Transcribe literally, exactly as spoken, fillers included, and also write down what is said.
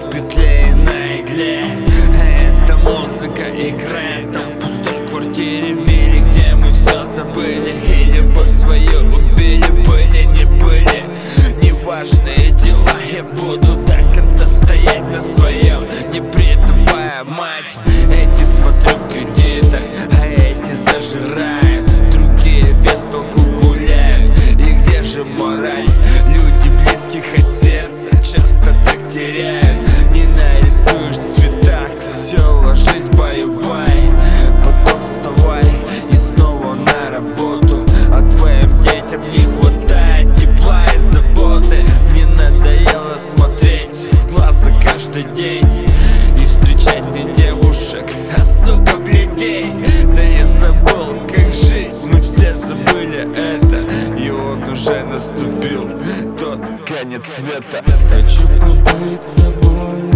в петле и на игле. Эта музыка играет там в пустой квартире в мире, где мы все забыли и любовь свою убили. Были, не были, неважные дела. Я буду до конца стоять на своем, не предавая мать. Эти смотрю в кредитах, а эти зажирают, другие без толку гуляют. И где же мораль? Люди близких от сердца часто так теряют. Не нарисуешь в цветах, все, ложись, бай-бай. Потом вставай и снова на работу, а твоим детям не хватает тепла и заботы. Мне надоело смотреть в глаза каждый день и встречать не девушек, а сука бледей. Да я забыл, как жить, мы все забыли это, и он уже наступил, тот конец света. Хочу побыть с собой.